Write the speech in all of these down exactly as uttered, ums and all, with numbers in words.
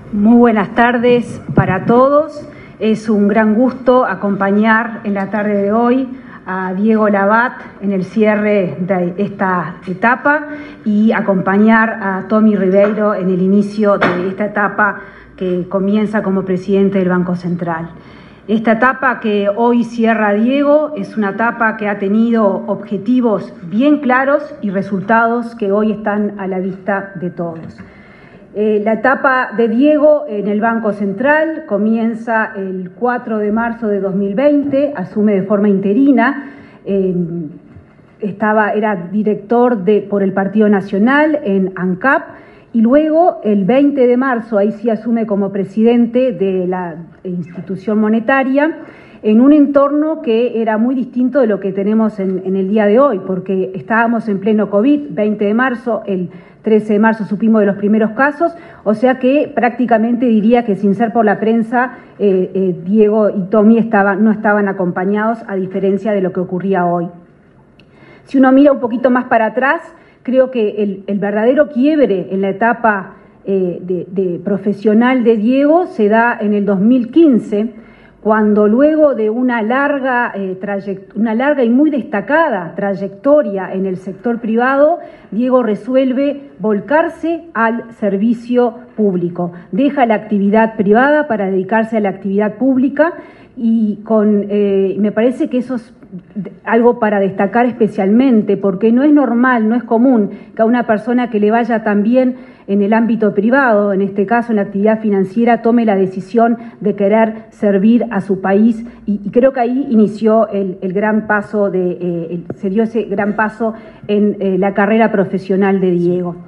Muy buenas tardes para todos. Es un gran gusto acompañar en la tarde de hoy a Diego Labat en el cierre de esta etapa y acompañar a Tommy Ribeiro en el inicio de esta etapa que comienza como presidente del Banco Central. Esta etapa que hoy cierra Diego es una etapa que ha tenido objetivos bien claros y resultados que hoy están a la vista de todos. Eh, la etapa de Diego en el Banco Central comienza el cuatro de marzo de dos mil veinte, asume de forma interina, eh, estaba, era director de, por el Partido Nacional en ANCAP, y luego el veinte de marzo, ahí sí asume como presidente de la institución monetaria, en un entorno que era muy distinto de lo que tenemos en, en el día de hoy, porque estábamos en pleno COVID, veinte de marzo, el trece de marzo supimos de los primeros casos, o sea que prácticamente diría que sin ser por la prensa, eh, eh, Diego y Tommy estaban, no estaban acompañados, a diferencia de lo que ocurría hoy. Si uno mira un poquito más para atrás, creo que el, el verdadero quiebre en la etapa eh, de, de profesional de Diego se da en el dos mil quince, cuando luego de una larga, eh, una larga y muy destacada trayectoria en el sector privado, Diego resuelve volcarse al servicio público. Deja la actividad privada para dedicarse a la actividad pública y con, eh, me parece que eso es algo para destacar especialmente, porque no es normal, no es común que a una persona que le vaya tan bien en el ámbito privado, en este caso en la actividad financiera, tome la decisión de querer servir a su país, y, y creo que ahí inició el, el gran paso, de, eh, el, se dio ese gran paso en eh, la carrera profesional de Diego.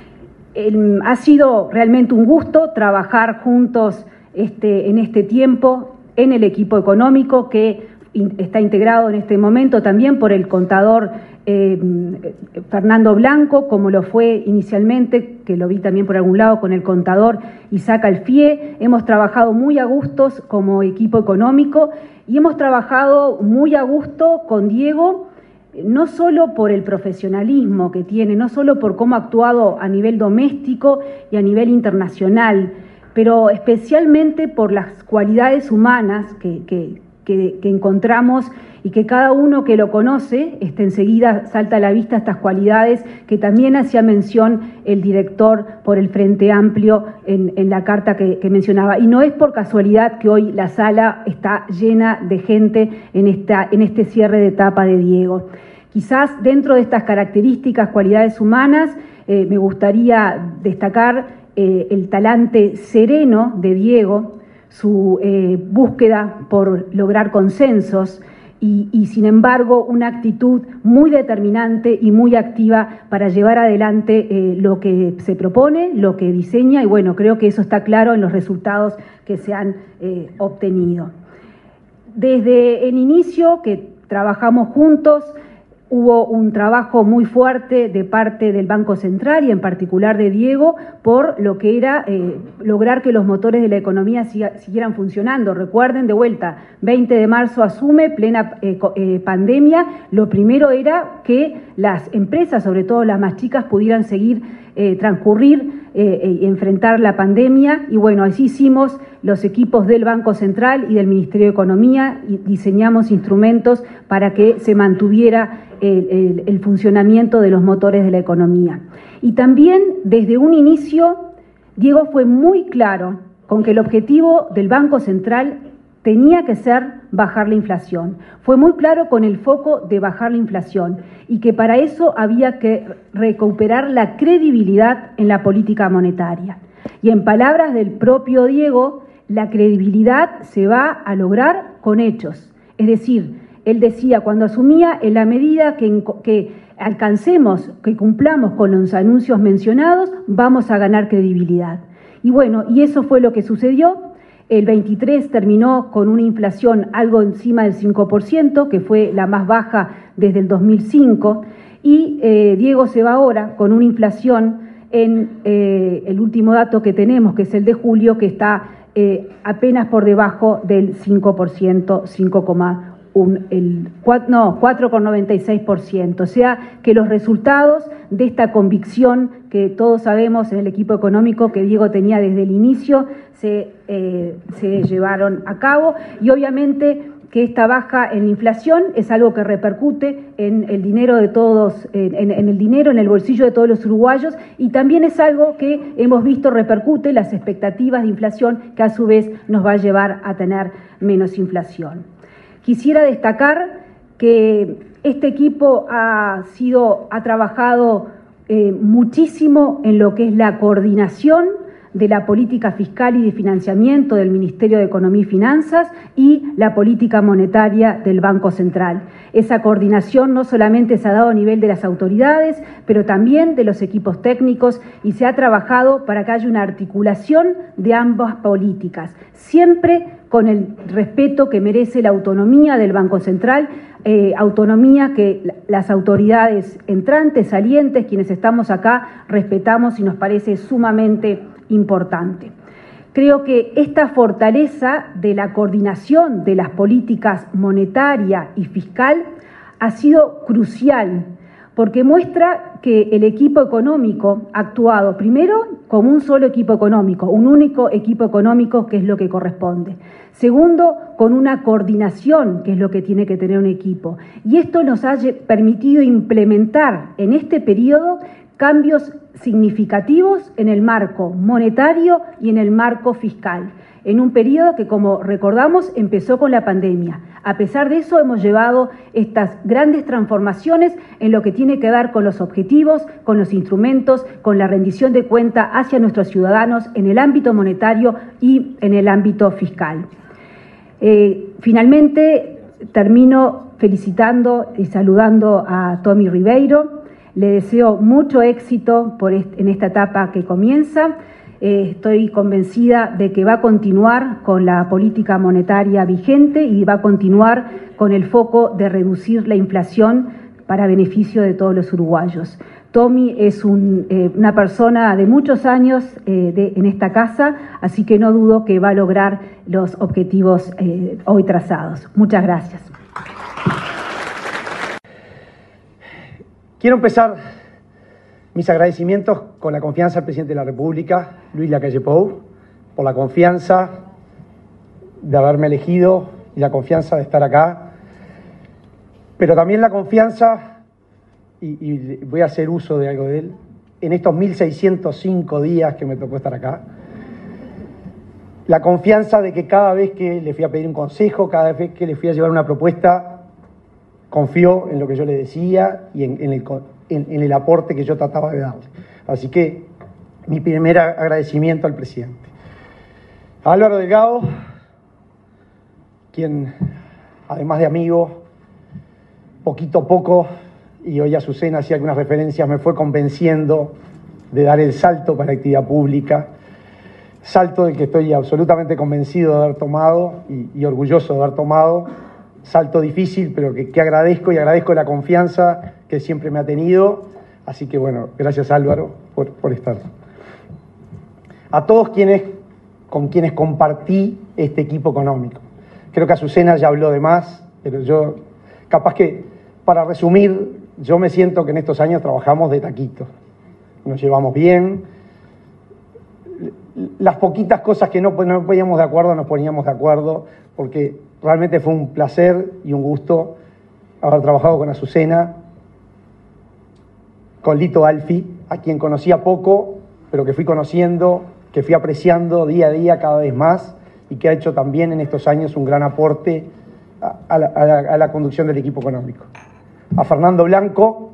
El, ha sido realmente un gusto trabajar juntos este, en este tiempo en el equipo económico que está integrado en este momento también por el contador eh, Fernando Blanco, como lo fue inicialmente, que lo vi también por algún lado con el contador Isaac Alfie. Hemos trabajado muy a gustos como equipo económico y hemos trabajado muy a gusto con Diego, no solo por el profesionalismo que tiene, no solo por cómo ha actuado a nivel doméstico y a nivel internacional, pero especialmente por las cualidades humanas que, que Que, que encontramos y que cada uno que lo conoce, este, enseguida salta a la vista estas cualidades que también hacía mención el director por el Frente Amplio en, en la carta que, que mencionaba. Y no es por casualidad que hoy la sala está llena de gente en, esta, en este cierre de etapa de Diego. Quizás dentro de estas características, cualidades humanas, eh, me gustaría destacar eh, el talante sereno de Diego, su eh, búsqueda por lograr consensos y, y, sin embargo, una actitud muy determinante y muy activa para llevar adelante eh, lo que se propone, lo que diseña, y bueno, creo que eso está claro en los resultados que se han eh, obtenido. Desde el inicio que trabajamos juntos, hubo un trabajo muy fuerte de parte del Banco Central y en particular de Diego por lo que era eh, lograr que los motores de la economía siga, siguieran funcionando. Recuerden, de vuelta, veinte de marzo asume, plena eh, eh, pandemia. Lo primero era que las empresas, sobre todo las más chicas, pudieran seguir eh, transcurrir eh, y enfrentar la pandemia. Y bueno, así hicimos los equipos del Banco Central y del Ministerio de Economía y diseñamos instrumentos para que se mantuviera el, el, el funcionamiento de los motores de la economía. Y también desde un inicio, Diego fue muy claro con que el objetivo del Banco Central tenía que ser bajar la inflación. Fue muy claro con el foco de bajar la inflación y que para eso había que recuperar la credibilidad en la política monetaria. Y en palabras del propio Diego, la credibilidad se va a lograr con hechos. Es decir, él decía cuando asumía, en la medida que, que alcancemos, que cumplamos con los anuncios mencionados, vamos a ganar credibilidad. Y bueno, y eso fue lo que sucedió. El veintitrés terminó con una inflación algo encima del cinco por ciento, que fue la más baja desde el dos mil cinco, y eh, Diego se va ahora con una inflación en eh, el último dato que tenemos, que es el de julio, que está eh, apenas por debajo del cinco por ciento, cinco coma uno, el, no, cuatro coma noventa y seis por ciento. O sea que los resultados de esta convicción que todos sabemos en el equipo económico que Diego tenía desde el inicio se, eh, se llevaron a cabo, y obviamente que esta baja en la inflación es algo que repercute en el dinero de todos, en, en el dinero, en el bolsillo de todos los uruguayos, y también es algo que hemos visto repercute en las expectativas de inflación, que a su vez nos va a llevar a tener menos inflación. Quisiera destacar que este equipo ha sido, ha trabajado eh, muchísimo en lo que es la coordinación de la política fiscal y de financiamiento del Ministerio de Economía y Finanzas y la política monetaria del Banco Central. Esa coordinación no solamente se ha dado a nivel de las autoridades, pero también de los equipos técnicos, y se ha trabajado para que haya una articulación de ambas políticas, siempre con el respeto que merece la autonomía del Banco Central, eh, autonomía que las autoridades entrantes, salientes, quienes estamos acá, respetamos y nos parece sumamente importante. Creo que esta fortaleza de la coordinación de las políticas monetaria y fiscal ha sido crucial, porque muestra que el equipo económico ha actuado primero como un solo equipo económico, un único equipo económico, que es lo que corresponde. Segundo, con una coordinación, que es lo que tiene que tener un equipo. Y esto nos ha permitido implementar en este periodo cambios significativos en el marco monetario y en el marco fiscal, en un periodo que, como recordamos, empezó con la pandemia. A pesar de eso, hemos llevado estas grandes transformaciones en lo que tiene que ver con los objetivos, con los instrumentos, con la rendición de cuenta hacia nuestros ciudadanos en el ámbito monetario y en el ámbito fiscal. Eh, finalmente, termino felicitando y saludando a Tommy Ribeiro. Le deseo mucho éxito por este, en esta etapa que comienza. Eh, estoy convencida de que va a continuar con la política monetaria vigente y va a continuar con el foco de reducir la inflación para beneficio de todos los uruguayos. Tommy es un, eh, una persona de muchos años eh, de, en esta casa, así que no dudo que va a lograr los objetivos eh, hoy trazados. Muchas gracias. Quiero empezar mis agradecimientos con la confianza del presidente de la República, Luis Lacalle Pou, por la confianza de haberme elegido y la confianza de estar acá, pero también la confianza, y, y voy a hacer uso de algo de él, en estos mil seiscientos cinco días que me tocó estar acá, la confianza de que cada vez que le fui a pedir un consejo, cada vez que le fui a llevar una propuesta, confió en lo que yo le decía y en, en, el, en, en el aporte que yo trataba de darle. Así que mi primer agradecimiento al presidente. A Álvaro Delgado, quien, además de amigo, poquito a poco, y hoy Azucena hacía algunas referencias, me fue convenciendo de dar el salto para la actividad pública, salto del que estoy absolutamente convencido de haber tomado y, y orgulloso de haber tomado. Salto difícil, pero que, que agradezco y agradezco la confianza que siempre me ha tenido. Así que bueno, gracias Álvaro por, por estar. A todos quienes, con quienes compartí este equipo económico. Creo que Azucena ya habló de más, pero yo, capaz que, para resumir, yo me siento que en estos años trabajamos de taquito. Nos llevamos bien. Las poquitas cosas que no, no poníamos de acuerdo, nos poníamos de acuerdo, porque realmente fue un placer y un gusto haber trabajado con Azucena, con Lito Alfi, a quien conocía poco, pero que fui conociendo, que fui apreciando día a día cada vez más, y que ha hecho también en estos años un gran aporte a, a, la, a, la, a la conducción del equipo económico. A Fernando Blanco,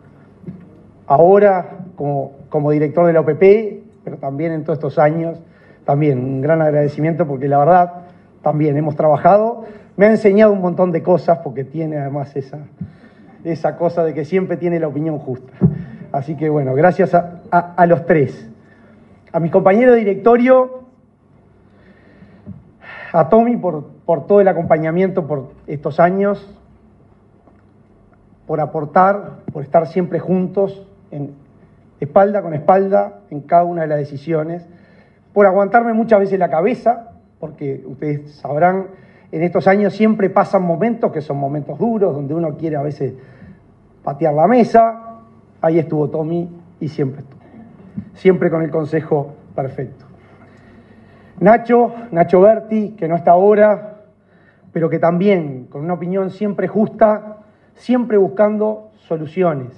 ahora como, como director de la O P P, pero también en todos estos años, también un gran agradecimiento, porque la verdad también hemos trabajado, me ha enseñado un montón de cosas, porque tiene además esa, esa cosa de que siempre tiene la opinión justa. Así que bueno, gracias a, a, a los tres. A mis compañeros de directorio, a Tommy por, por todo el acompañamiento por estos años, por aportar, por estar siempre juntos, en, espalda con espalda, en cada una de las decisiones, por aguantarme muchas veces la cabeza, porque ustedes sabrán, en estos años siempre pasan momentos que son momentos duros, donde uno quiere a veces patear la mesa. Ahí estuvo Tommy y siempre estuvo. siempre con el consejo perfecto. Nacho, Nacho Berti, que no está ahora, pero que también con una opinión siempre justa, siempre buscando soluciones.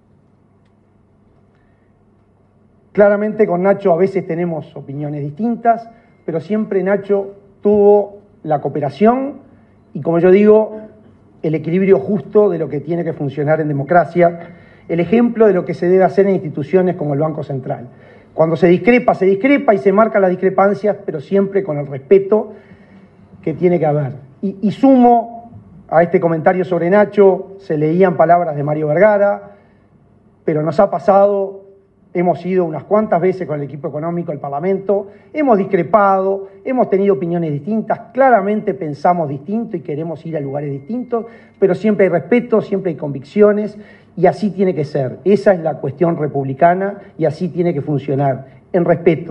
Claramente con Nacho a veces tenemos opiniones distintas, pero siempre Nacho tuvo la cooperación y, como yo digo, el equilibrio justo de lo que tiene que funcionar en democracia, el ejemplo de lo que se debe hacer en instituciones como el Banco Central. Cuando se discrepa, se discrepa y se marcan las discrepancias, pero siempre con el respeto que tiene que haber. Y, y sumo a este comentario sobre Nacho, se leían palabras de Mario Vergara, pero nos ha pasado, hemos ido unas cuantas veces con el equipo económico al Parlamento, hemos discrepado, hemos tenido opiniones distintas, claramente pensamos distinto y queremos ir a lugares distintos, pero siempre hay respeto, siempre hay convicciones, y así tiene que ser. Esa es la cuestión republicana y así tiene que funcionar, en respeto.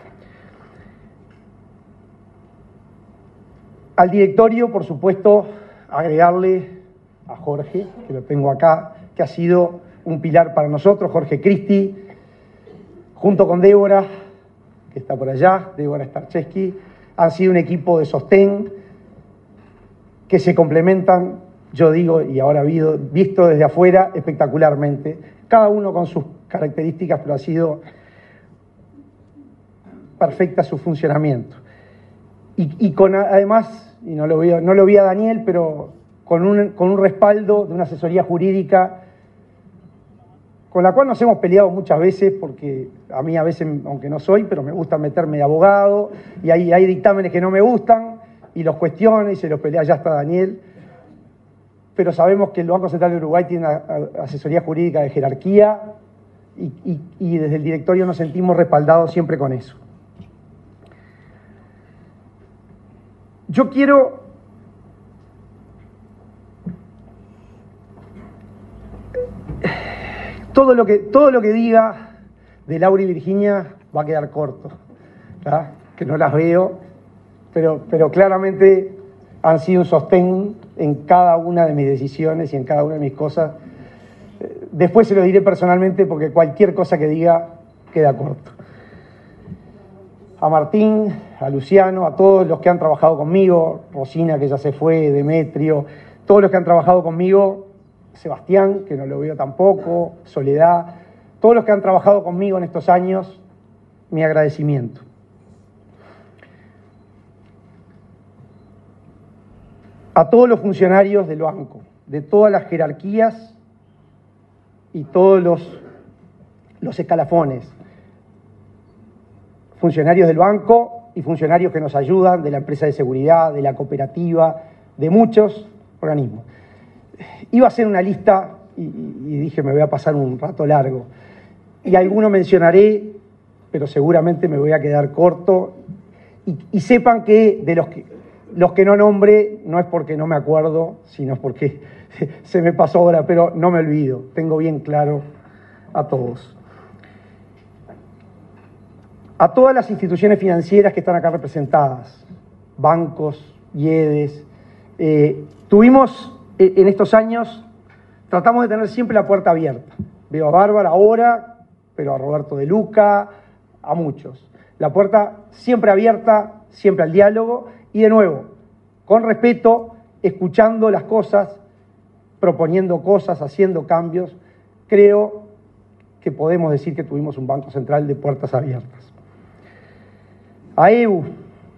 Al directorio, por supuesto, agregarle a Jorge, que lo tengo acá, que ha sido un pilar para nosotros, Jorge Cristi, junto con Débora, que está por allá, Débora Starcheski, han sido un equipo de sostén que se complementan, yo digo, y ahora visto desde afuera, espectacularmente, cada uno con sus características, pero ha sido perfecta su funcionamiento. Y, y con, además, y no lo, vi, no lo vi a Daniel, pero con un, con un respaldo de una asesoría jurídica con la cual nos hemos peleado muchas veces, porque a mí a veces, aunque no soy, pero me gusta meterme de abogado, y hay, hay dictámenes que no me gustan, y los cuestiono y se los pelea, ya está Daniel. Pero sabemos que el Banco Central de Uruguay tiene una asesoría jurídica de jerarquía y, y, y desde el directorio nos sentimos respaldados siempre con eso. Yo quiero todo lo que, todo lo que diga de Laura y Virginia va a quedar corto, ¿verdad? Que no las veo, pero, pero claramente han sido un sostén en cada una de mis decisiones y en cada una de mis cosas. Después se lo diré personalmente porque cualquier cosa que diga queda corto. A Martín, a Luciano, a todos los que han trabajado conmigo, Rosina, que ya se fue, Demetrio, todos los que han trabajado conmigo, Sebastián, que no lo veo tampoco, Soledad, todos los que han trabajado conmigo en estos años, mi agradecimiento. A todos los funcionarios del banco, de todas las jerarquías y todos los, los escalafones, funcionarios del banco y funcionarios que nos ayudan, de la empresa de seguridad, de la cooperativa, de muchos organismos. Iba a hacer una lista y, y dije me voy a pasar un rato largo, y alguno mencionaré, pero seguramente me voy a quedar corto, y, y sepan que de los que Los que no nombre no es porque no me acuerdo, sino porque se me pasó ahora, pero no me olvido, tengo bien claro a todos. A todas las instituciones financieras que están acá representadas, bancos, IEDES, eh, tuvimos eh, en estos años, tratamos de tener siempre la puerta abierta. Veo a Bárbara ahora, pero a Roberto De Luca, a muchos. La puerta siempre abierta, siempre al diálogo, y de nuevo, con respeto, escuchando las cosas, proponiendo cosas, haciendo cambios. Creo que podemos decir que tuvimos un Banco Central de puertas abiertas. A E U,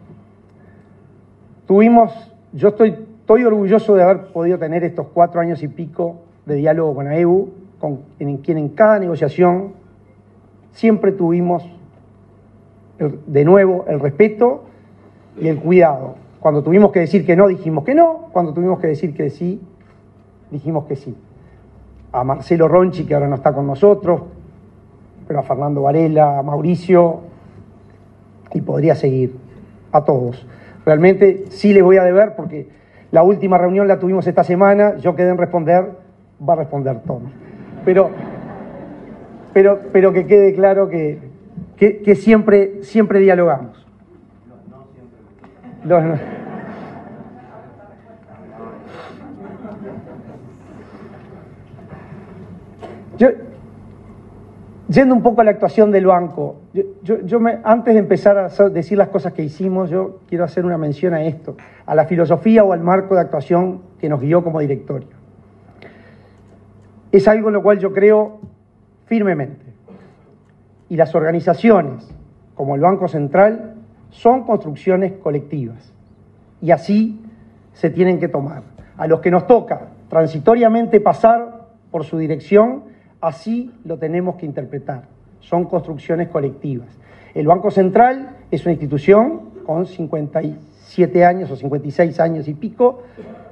tuvimos, yo estoy, estoy orgulloso de haber podido tener estos cuatro años y pico de diálogo con A E U, con, en quien en cada negociación siempre tuvimos, el, de nuevo, el respeto y el cuidado. Cuando tuvimos que decir que no, dijimos que no. Cuando tuvimos que decir que sí, dijimos que sí. A Marcelo Ronchi, que ahora no está con nosotros, pero a Fernando Varela, a Mauricio, y podría seguir, a todos. Realmente sí les voy a deber, porque la última reunión la tuvimos esta semana, yo quedé en responder, va a responder todo. Pero, pero, pero que quede claro que, que, que siempre, siempre dialogamos. No, no. Yo, Yendo un poco a la actuación del banco, yo, yo, yo me, antes de empezar a hacer, decir las cosas que hicimos, yo quiero hacer una mención a esto, a la filosofía o al marco de actuación que nos guió como directorio. Es algo en lo cual yo creo firmemente. Y las organizaciones, como el Banco Central, son construcciones colectivas. Y así se tienen que tomar. A los que nos toca transitoriamente pasar por su dirección, así lo tenemos que interpretar. Son construcciones colectivas. El Banco Central es una institución con cincuenta y siete años o cincuenta y seis años y pico,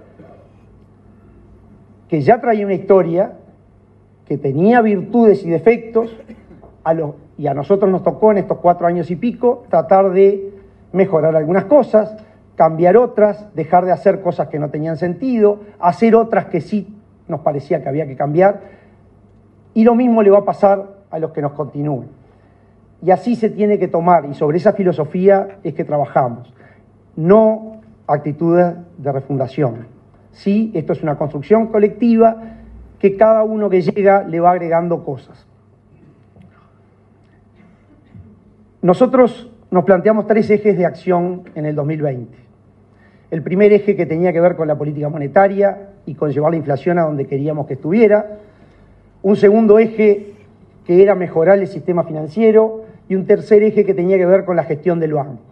que ya traía una historia, que tenía virtudes y defectos, a los, y a nosotros nos tocó en estos cuatro años y pico tratar de mejorar algunas cosas, cambiar otras, dejar de hacer cosas que no tenían sentido, hacer otras que sí nos parecía que había que cambiar, y lo mismo le va a pasar a los que nos continúen. Y así se tiene que tomar, y sobre esa filosofía es que trabajamos. No actitudes de refundación. Sí, esto es una construcción colectiva que cada uno que llega le va agregando cosas. Nosotros nos planteamos tres ejes de acción en el dos mil veinte. El primer eje, que tenía que ver con la política monetaria y con llevar la inflación a donde queríamos que estuviera. Un segundo eje, que era mejorar el sistema financiero. Y un tercer eje, que tenía que ver con la gestión del banco.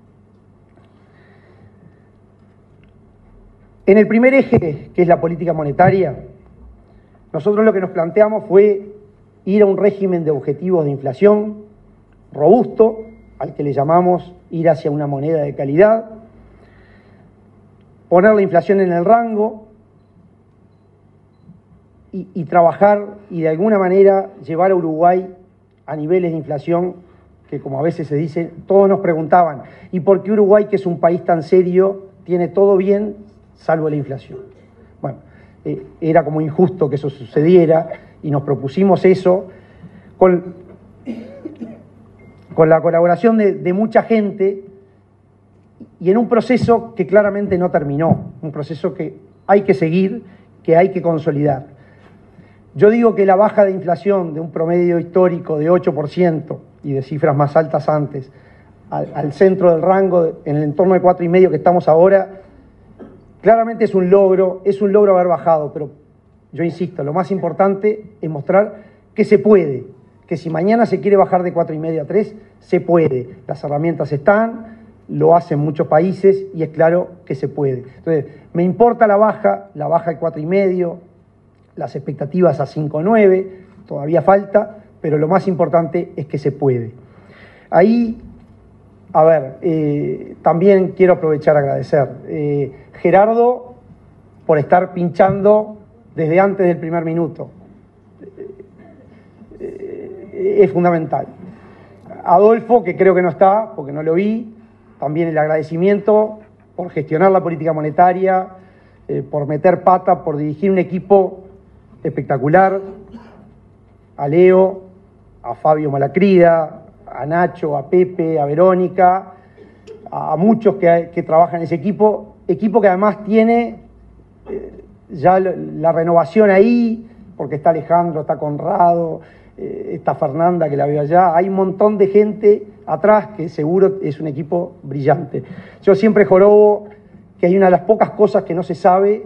En el primer eje, que es la política monetaria, nosotros lo que nos planteamos fue ir a un régimen de objetivos de inflación robusto, al que le llamamos ir hacia una moneda de calidad, poner la inflación en el rango y, y trabajar y de alguna manera llevar a Uruguay a niveles de inflación que, como a veces se dice, todos nos preguntaban, ¿y por qué Uruguay, que es un país tan serio, tiene todo bien salvo la inflación? Bueno, eh, era como injusto que eso sucediera y nos propusimos eso con... con la colaboración de, de mucha gente y en un proceso que claramente no terminó, un proceso que hay que seguir, que hay que consolidar. Yo digo que la baja de inflación de un promedio histórico de ocho por ciento y de cifras más altas antes, al, al centro del rango, en el entorno de cuatro y medio que estamos ahora, claramente es un logro, es un logro haber bajado, pero yo insisto, lo más importante es mostrar que se puede, que si mañana se quiere bajar de cuatro y medio a tres, se puede. Las herramientas están, lo hacen muchos países y es claro que se puede. Entonces, me importa la baja, la baja de cuatro y medio, las expectativas a cinco coma nueve, todavía falta, pero lo más importante es que se puede. Ahí, a ver, eh, también quiero aprovechar a agradecer. Eh, Gerardo, por estar pinchando desde antes del primer minuto. Es fundamental. Adolfo, que creo que no está, porque no lo vi, también el agradecimiento por gestionar la política monetaria, eh, por meter pata, por dirigir un equipo espectacular, a Leo, a Fabio Malacrida, a Nacho, a Pepe, a Verónica, a muchos que, que trabajan en ese equipo, equipo que además tiene eh, ya la renovación ahí, porque está Alejandro, está Conrado, está Fernanda, que la veo allá, hay un montón de gente atrás que seguro es un equipo brillante. Yo siempre jorobo que hay una de las pocas cosas que no se sabe,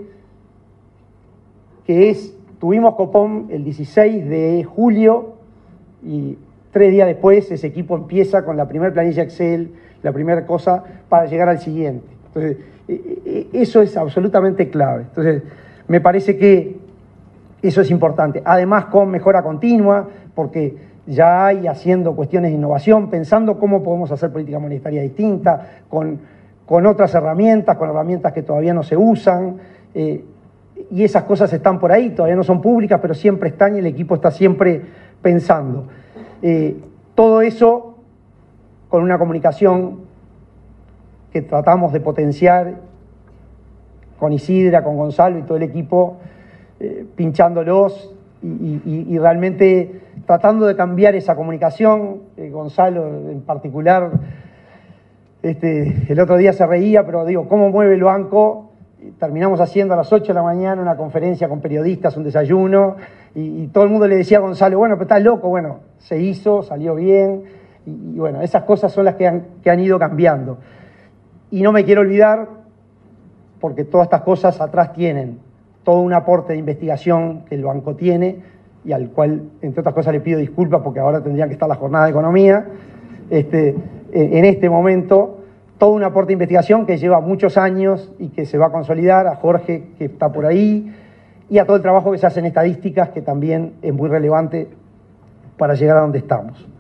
que es, tuvimos Copom el dieciséis de julio y tres días después ese equipo empieza con la primera planilla Excel, la primera cosa para llegar al siguiente. Entonces, eso es absolutamente clave. Entonces, me parece que eso es importante. Además, con mejora continua, porque ya hay haciendo cuestiones de innovación, pensando cómo podemos hacer política monetaria distinta, con, con otras herramientas, con herramientas que todavía no se usan, eh, y esas cosas están por ahí, todavía no son públicas, pero siempre están y el equipo está siempre pensando. Eh, todo eso con una comunicación que tratamos de potenciar con Isidra, con Gonzalo y todo el equipo, Eh, pinchándolos y, y, y realmente tratando de cambiar esa comunicación. eh, Gonzalo en particular, este, el otro día se reía, pero digo, ¿cómo mueve el banco terminamos haciendo a las ocho de la mañana una conferencia con periodistas, un desayuno, y, y todo el mundo le decía a Gonzalo, bueno, pero estás loco. Bueno, se hizo, salió bien, y, y bueno, esas cosas son las que han, que han ido cambiando. Y no me quiero olvidar, porque todas estas cosas atrás tienen todo un aporte de investigación que el banco tiene, y al cual, entre otras cosas, le pido disculpas porque ahora tendría que estar la jornada de economía. Este, en este momento, todo un aporte de investigación que lleva muchos años y que se va a consolidar, a Jorge, que está por ahí, y a todo el trabajo que se hace en estadísticas, que también es muy relevante para llegar a donde estamos.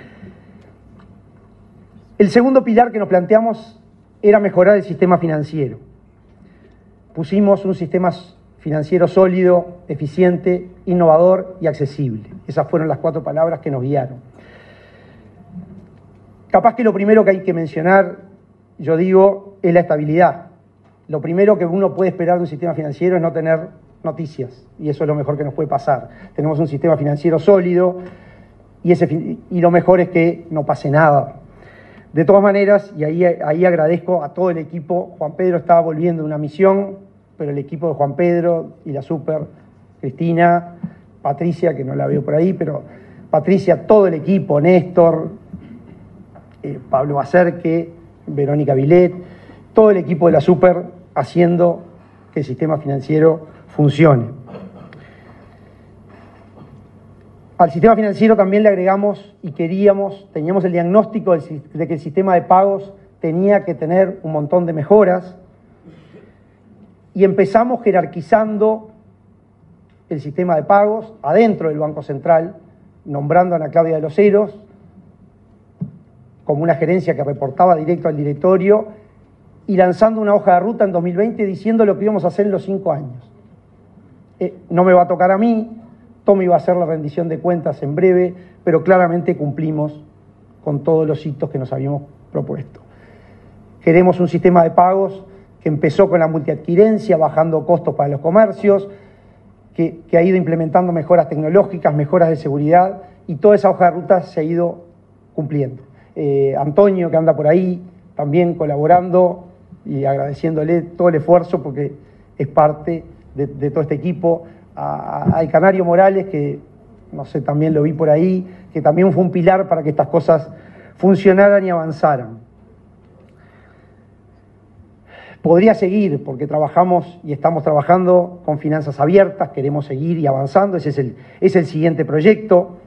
El segundo pilar que nos planteamos era mejorar el sistema financiero. Pusimos un sistema financiero sólido, eficiente, innovador y accesible. Esas fueron las cuatro palabras que nos guiaron. Capaz que lo primero que hay que mencionar, yo digo, es la estabilidad. Lo primero que uno puede esperar de un sistema financiero es no tener noticias, y eso es lo mejor que nos puede pasar. Tenemos un sistema financiero sólido y, ese, y lo mejor es que no pase nada. De todas maneras, y ahí, ahí agradezco a todo el equipo, Juan Pedro estaba volviendo de una misión, pero el equipo de Juan Pedro y la super, Cristina, Patricia, que no la veo por ahí, pero Patricia, todo el equipo, Néstor, eh, Pablo Bacerque, Verónica Vilet, todo el equipo de la super haciendo que el sistema financiero funcione. Al sistema financiero también le agregamos y queríamos, teníamos el diagnóstico de que el sistema de pagos tenía que tener un montón de mejoras y empezamos jerarquizando el sistema de pagos adentro del Banco Central, nombrando a Ana Claudia de los Heros como una gerencia que reportaba directo al directorio y lanzando una hoja de ruta en dos mil veinte diciendo lo que íbamos a hacer en los cinco años. Eh, no me va a tocar a mí, Tommy va a hacer la rendición de cuentas en breve, pero claramente cumplimos con todos los hitos que nos habíamos propuesto. Queremos un sistema de pagos que empezó con la multiadquirencia, bajando costos para los comercios, que, que ha ido implementando mejoras tecnológicas, mejoras de seguridad, y toda esa hoja de ruta se ha ido cumpliendo. Eh, Antonio, que anda por ahí, también colaborando y agradeciéndole todo el esfuerzo porque es parte de, de todo este equipo. Al Canario Morales, que no sé, también lo vi por ahí, que también fue un pilar para que estas cosas funcionaran y avanzaran. Podría seguir, porque trabajamos y estamos trabajando con finanzas abiertas, queremos seguir y avanzando, ese es el, es el siguiente proyecto.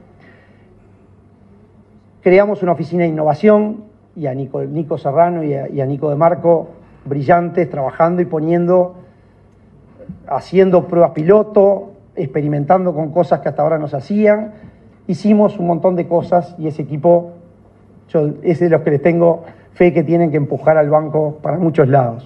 Creamos una oficina de innovación, y a Nico, Nico Serrano y a, y a Nico de Marco, brillantes, trabajando y poniendo, haciendo pruebas piloto, experimentando con cosas que hasta ahora no se hacían. Hicimos un montón de cosas y ese equipo, yo, es de los que les tengo fe que tienen que empujar al banco para muchos lados.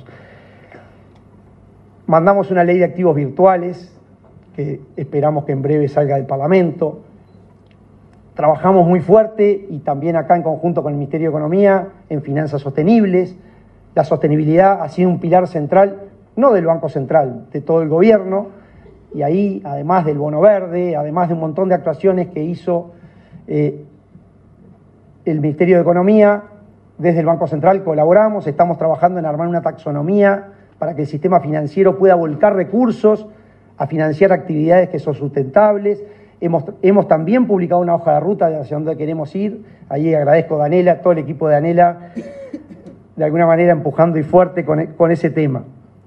Mandamos una ley de activos virtuales, que esperamos que en breve salga del Parlamento. Trabajamos muy fuerte y también acá en conjunto con el Ministerio de Economía en finanzas sostenibles. La sostenibilidad ha sido un pilar central, no del Banco Central, de todo el gobierno, y ahí, además del bono verde, además de un montón de actuaciones que hizo eh, el Ministerio de Economía, desde el Banco Central colaboramos, estamos trabajando en armar una taxonomía para que el sistema financiero pueda volcar recursos a financiar actividades que son sustentables. Hemos, hemos también publicado una hoja de ruta de hacia dónde queremos ir. Ahí agradezco a Danela, todo el equipo de Danela, de alguna manera empujando y fuerte con, con ese tema.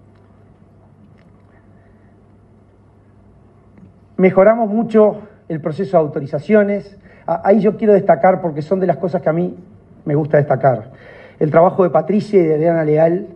Mejoramos mucho el proceso de autorizaciones. Ahí yo quiero destacar, porque son de las cosas que a mí me gusta destacar, el trabajo de Patricia y de Adriana Leal,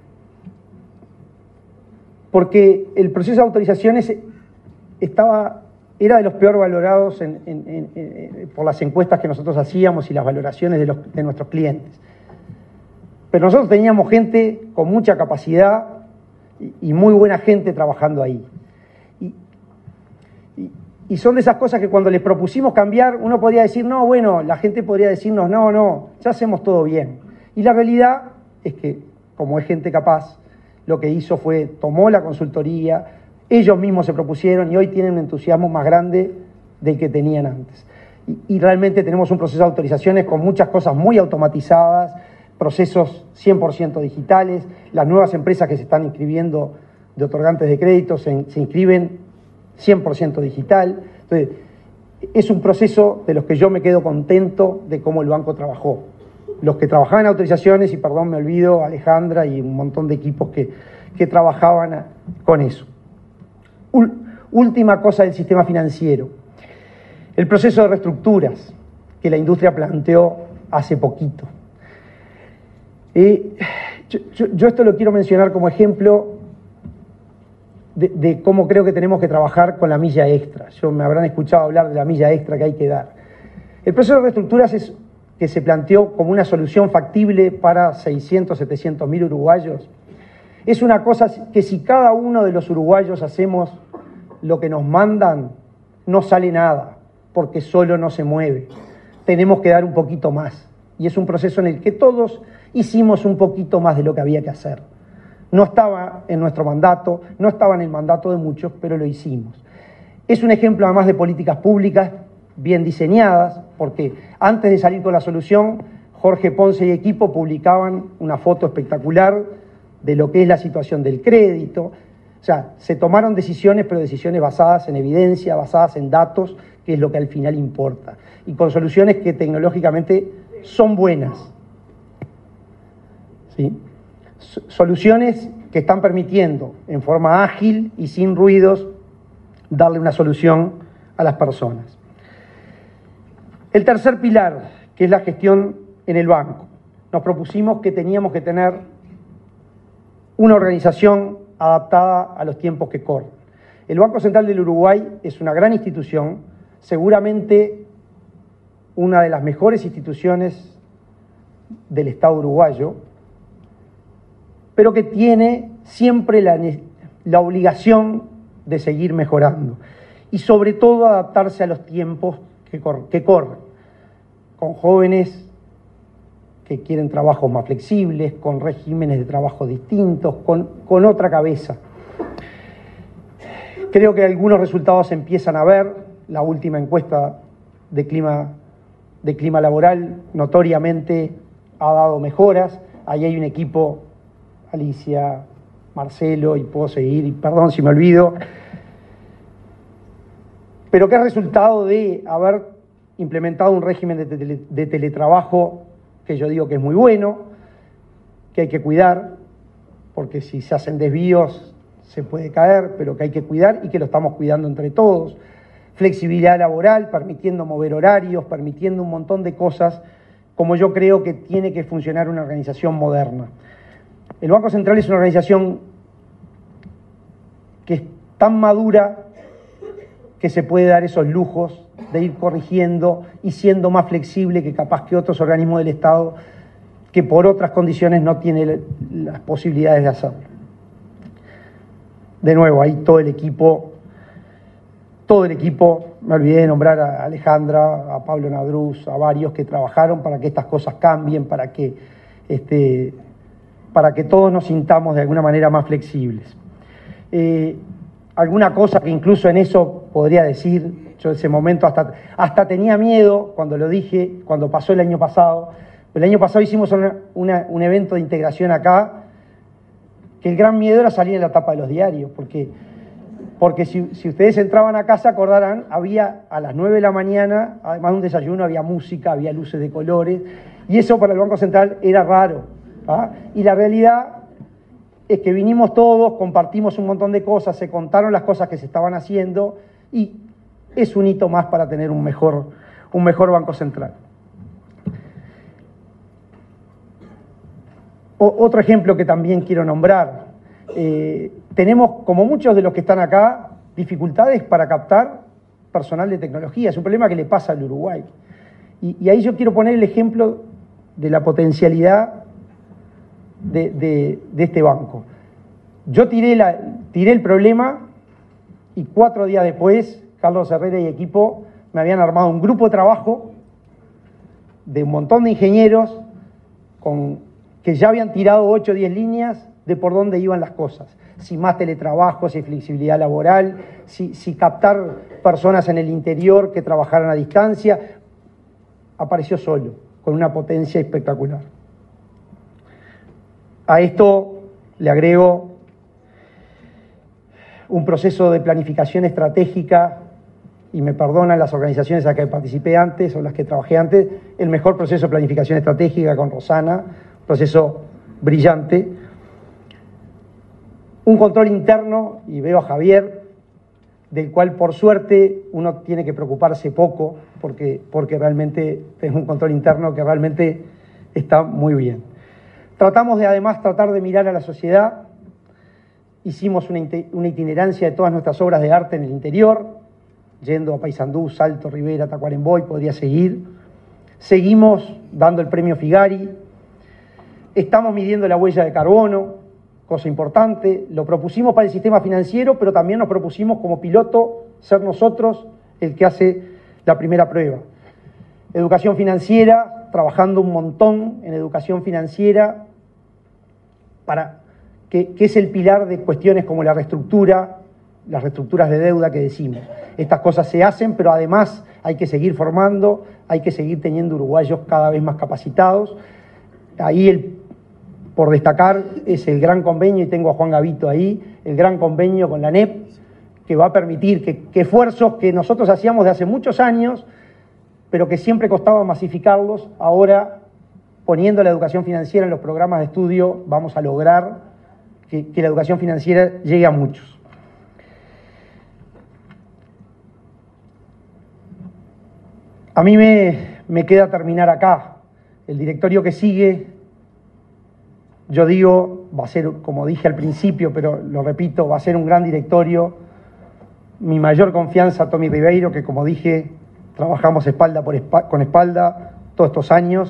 porque el proceso de autorizaciones estaba, era de los peor valorados en, en, en, en, por las encuestas que nosotros hacíamos y las valoraciones de, los, de nuestros clientes. Pero nosotros teníamos gente con mucha capacidad y, y muy buena gente trabajando ahí. Y, y, y son de esas cosas que cuando les propusimos cambiar, uno podría decir, no, bueno, la gente podría decirnos, no, no, ya hacemos todo bien. Y la realidad es que, como es gente capaz, lo que hizo fue, tomó la consultoría, ellos mismos se propusieron y hoy tienen un entusiasmo más grande del que tenían antes. Y, y realmente tenemos un proceso de autorizaciones con muchas cosas muy automatizadas, procesos cien por ciento digitales, las nuevas empresas que se están inscribiendo de otorgantes de créditos se, se inscriben cien por ciento digital. Entonces, es un proceso de los que yo me quedo contento de cómo el banco trabajó. Los que trabajaban en autorizaciones, y perdón, me olvido, Alejandra y un montón de equipos que, que trabajaban con eso. Última cosa del sistema financiero. El proceso de reestructuras que la industria planteó hace poquito. Eh, yo, yo, yo esto lo quiero mencionar como ejemplo de, de cómo creo que tenemos que trabajar con la milla extra. Yo me habrán escuchado hablar de la milla extra que hay que dar. El proceso de reestructuras es que se planteó como una solución factible para seiscientos, setecientos mil uruguayos. Es una cosa que si cada uno de los uruguayos hacemos lo que nos mandan, no sale nada, porque solo no se mueve. Tenemos que dar un poquito más. Y es un proceso en el que todos hicimos un poquito más de lo que había que hacer. No estaba en nuestro mandato, no estaba en el mandato de muchos, pero lo hicimos. Es un ejemplo además de políticas públicas bien diseñadas, porque antes de salir con la solución, Jorge Ponce y equipo publicaban una foto espectacular de lo que es la situación del crédito. O sea, se tomaron decisiones, pero decisiones basadas en evidencia, basadas en datos, que es lo que al final importa. Y con soluciones que tecnológicamente son buenas. ¿Sí? Soluciones que están permitiendo, en forma ágil y sin ruidos, darle una solución a las personas. El tercer pilar, que es la gestión en el banco. Nos propusimos que teníamos que tener una organización adaptada a los tiempos que corren. El Banco Central del Uruguay es una gran institución, seguramente una de las mejores instituciones del Estado uruguayo, pero que tiene siempre la, la obligación de seguir mejorando y sobre todo adaptarse a los tiempos que, cor que corren, con jóvenes que quieren trabajos más flexibles, con regímenes de trabajo distintos, con, con otra cabeza. Creo que algunos resultados se empiezan a ver. La última encuesta de clima, de clima laboral notoriamente ha dado mejoras. Ahí hay un equipo, Alicia, Marcelo, y puedo seguir, y perdón si me olvido, pero que es resultado de haber implementado un régimen de, tele, de teletrabajo que yo digo que es muy bueno, que hay que cuidar, porque si se hacen desvíos se puede caer, pero que hay que cuidar y que lo estamos cuidando entre todos. Flexibilidad laboral, permitiendo mover horarios, permitiendo un montón de cosas, como yo creo que tiene que funcionar una organización moderna. El Banco Central es una organización que es tan madura que se puede dar esos lujos de ir corrigiendo y siendo más flexible que capaz que otros organismos del Estado que por otras condiciones no tienen las posibilidades de hacerlo. De nuevo, ahí todo el equipo, todo el equipo, me olvidé de nombrar a Alejandra, a Pablo Nadruz, a varios que trabajaron para que estas cosas cambien, para que, este, para que todos nos sintamos de alguna manera más flexibles. Eh, alguna cosa que incluso en eso podría decir, yo en ese momento hasta, hasta tenía miedo cuando lo dije, cuando pasó el año pasado. El año pasado hicimos una, una, un evento de integración acá, que el gran miedo era salir en la tapa de los diarios, porque, porque si, si ustedes entraban a casa, acordarán, había a las nueve de la mañana, además de un desayuno, había música, había luces de colores, y eso para el Banco Central era raro. ¿Ah? Y la realidad es que vinimos todos, compartimos un montón de cosas, se contaron las cosas que se estaban haciendo, y es un hito más para tener un mejor, un mejor Banco Central. O, otro ejemplo que también quiero nombrar, eh, tenemos, como muchos de los que están acá, dificultades para captar personal de tecnología. Es un problema que le pasa al Uruguay. Y, y ahí yo quiero poner el ejemplo de la potencialidad de, de, de este banco. Yo tiré, la, tiré el problema y cuatro días después, Carlos Herrera y equipo me habían armado un grupo de trabajo de un montón de ingenieros con, que ya habían tirado ocho o diez líneas de por dónde iban las cosas. Si más teletrabajo, si flexibilidad laboral, si, si captar personas en el interior que trabajaran a distancia. Apareció solo, con una potencia espectacular. A esto le agrego un proceso de planificación estratégica, y me perdonan las organizaciones a las que participé antes o las que trabajé antes, el mejor proceso de planificación estratégica con Rosana, proceso brillante. Un control interno, y veo a Javier, del cual por suerte uno tiene que preocuparse poco, porque, porque realmente es un control interno que realmente está muy bien. Tratamos de además tratar de mirar a la sociedad. Hicimos una, una itinerancia de todas nuestras obras de arte en el interior, yendo a Paysandú, Salto, Rivera, Tacuarembó, y podría seguir. Seguimos dando el premio Figari. Estamos midiendo la huella de carbono, cosa importante. Lo propusimos para el sistema financiero, pero también nos propusimos como piloto ser nosotros el que hace la primera prueba. Educación financiera, trabajando un montón en educación financiera, para que, que es el pilar de cuestiones como la reestructura, las reestructuras de deuda que decimos. Estas cosas se hacen, pero además hay que seguir formando, hay que seguir teniendo uruguayos cada vez más capacitados. Ahí, el, por destacar, es el gran convenio, y tengo a Juan Gavito ahí, el gran convenio con la A N E P, que va a permitir que, que esfuerzos que nosotros hacíamos de hace muchos años, pero que siempre costaba masificarlos, ahora, poniendo la educación financiera en los programas de estudio, vamos a lograr que, que la educación financiera llegue a muchos. A mí me, me queda terminar acá. El directorio que sigue, yo digo, va a ser, como dije al principio, pero lo repito, va a ser un gran directorio. Mi mayor confianza, Tommy Ribeiro, que como dije, trabajamos espalda por espalda, con espalda todos estos años.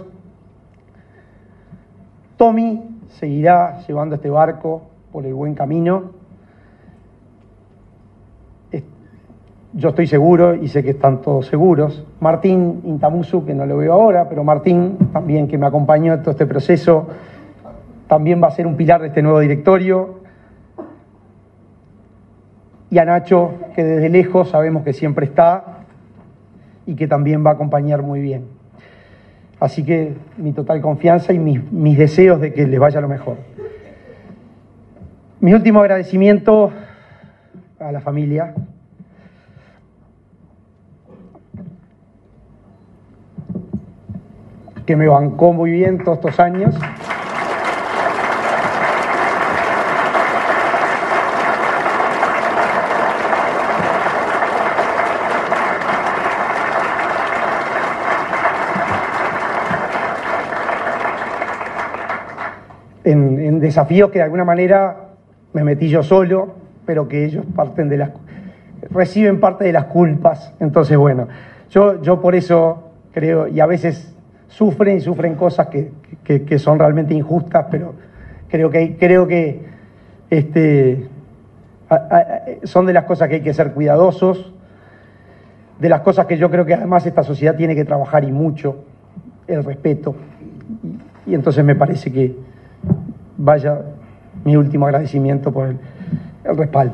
Tommy seguirá llevando este barco por el buen camino. Yo estoy seguro, y sé que están todos seguros. Martín Intamusu, que no lo veo ahora, pero Martín, también, que me acompañó en todo este proceso, también va a ser un pilar de este nuevo directorio. Y a Nacho, que desde lejos sabemos que siempre está y que también va a acompañar muy bien. Así que mi total confianza y mis, mis deseos de que les vaya lo mejor. Mi último agradecimiento a la familia. Que me bancó muy bien todos estos años. En, en desafíos que de alguna manera me metí yo solo, pero que ellos parten de las, reciben parte de las culpas. Entonces, bueno, yo, yo por eso creo, y a veces sufren y sufren cosas que, que, que son realmente injustas, pero creo que, creo que este, a, a, son de las cosas que hay que ser cuidadosos, de las cosas que yo creo que además esta sociedad tiene que trabajar, y mucho, el respeto. Y, y entonces me parece que vaya mi último agradecimiento por el, el respaldo.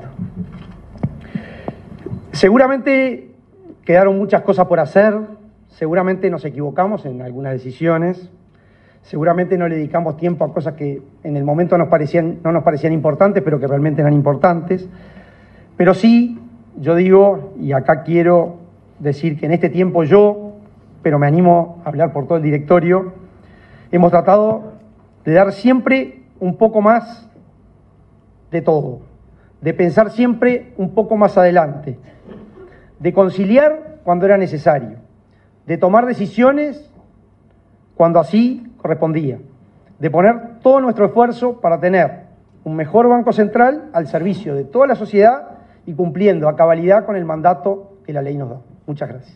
Seguramente quedaron muchas cosas por hacer. Seguramente nos equivocamos en algunas decisiones, seguramente no le dedicamos tiempo a cosas que en el momento nos parecían, no nos parecían importantes, pero que realmente eran importantes. Pero sí, yo digo, y acá quiero decir que en este tiempo yo, pero me animo a hablar por todo el directorio, hemos tratado de dar siempre un poco más de todo, de pensar siempre un poco más adelante, de conciliar cuando era necesario, de tomar decisiones cuando así correspondía, de poner todo nuestro esfuerzo para tener un mejor Banco Central al servicio de toda la sociedad y cumpliendo a cabalidad con el mandato que la ley nos da. Muchas gracias.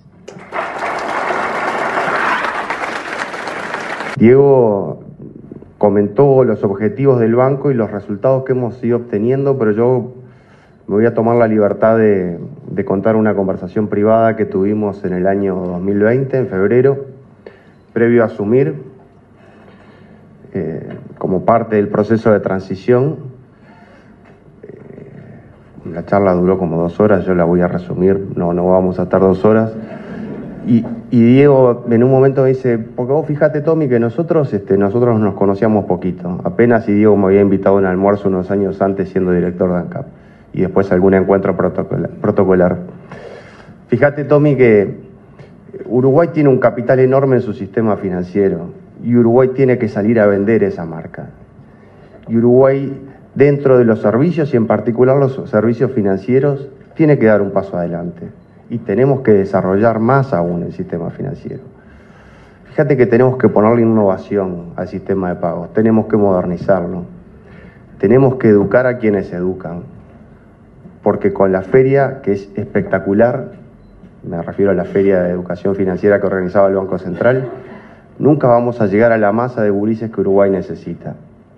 Diego comentó los objetivos del banco y los resultados que hemos ido obteniendo, pero yo me voy a tomar la libertad de, de contar una conversación privada que tuvimos en el año dos mil veinte, en febrero, previo a asumir, eh, como parte del proceso de transición. Eh, la charla duró como dos horas, yo la voy a resumir, no, no vamos a estar dos horas. Y, y Diego en un momento me dice, porque vos fíjate, Tommy, que nosotros, este, nosotros nos conocíamos poquito. Apenas y Diego me había invitado a un almuerzo unos años antes siendo director de ANCAP. Y después algún encuentro protocolar. protocolar. Fíjate, Tommy, que Uruguay tiene un capital enorme en su sistema financiero. Y Uruguay tiene que salir a vender esa marca. Y Uruguay, dentro de los servicios y en particular los servicios financieros, tiene que dar un paso adelante. Y tenemos que desarrollar más aún el sistema financiero. Fíjate que tenemos que ponerle innovación al sistema de pagos, tenemos que modernizarlo, tenemos que educar a quienes educan, porque con la feria, que es espectacular, me refiero a la feria de educación financiera que organizaba el Banco Central, nunca vamos a llegar a la masa de gurises que Uruguay necesita.